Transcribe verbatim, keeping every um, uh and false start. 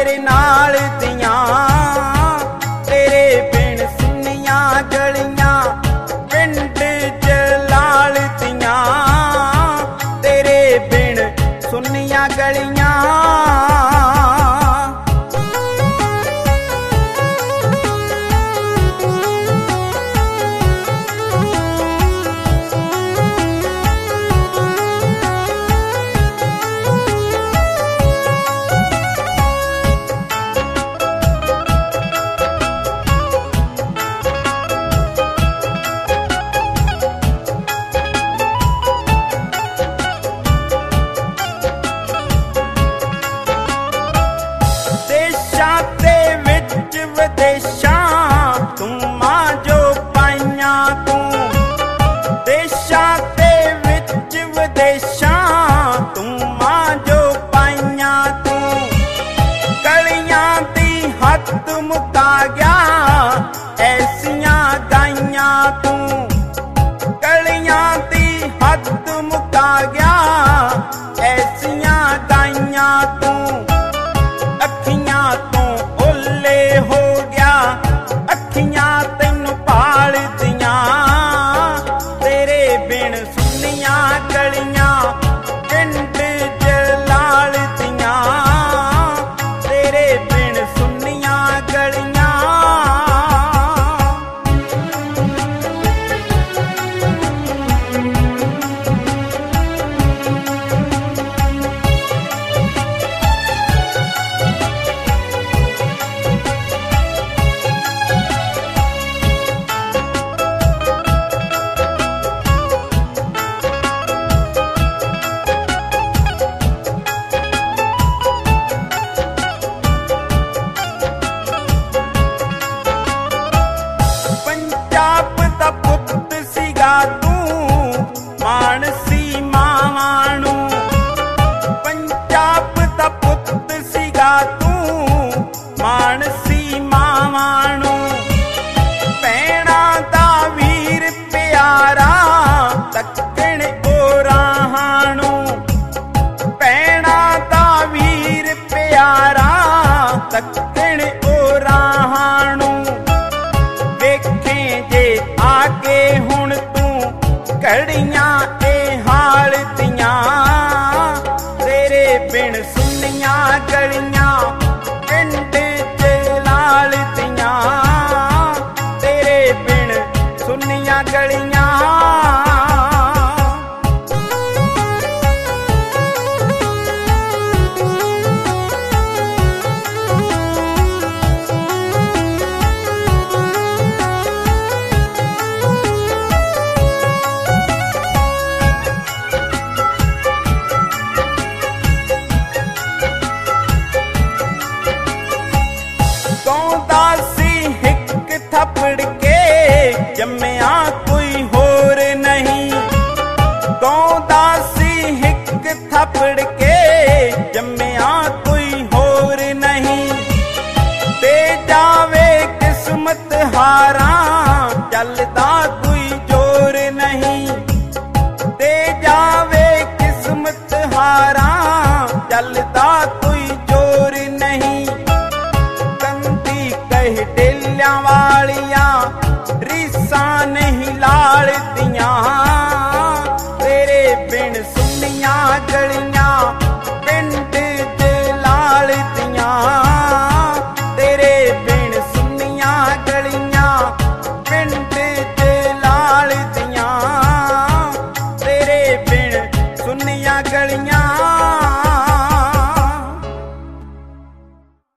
तेरे नाल दियां, तेरे बिन सुनिया गलियां पिंड जलाल दियां, तेरे बिन सुनिया गलियां। मुका गया ऐसियां गाइयां तू, गलियां दी हद मुका गया ऐसियां गाइयां तू। अखियां तो ओले हो गया अखियां तैनू पाल दियां, तेरे बिन सुनिया गलियां पिंड जलाल दियां, तेरे बिन सुनिया गलियां। दक्षिण ओराहानू वेखे जे आके हुण तू घड़ियां ए हाल दियां, तेरे बिन सुनिया गलियां पिंड जलाल दियां, तेरे बिन सुनिया गलियां। थपड़ के जम्मिया कोई होर नहीं, गौंदा सी हिक थपड़ के जम्मिया कोई होर नहीं। दे जावे किस्मत हारा चलदा कोई जोर नहीं, दे जावे किस्मत हारा चलदा कोई जोर नहीं। कंदी कह डेलियां वालियां रीसा नहीं लाल दियां, तेरे बिन सुनिया गलियां पिंड जलाल दियां, तेरे बिन सुनिया गलियां पिंड जलाल दियां, तेरे बिन सुनिया गलियां।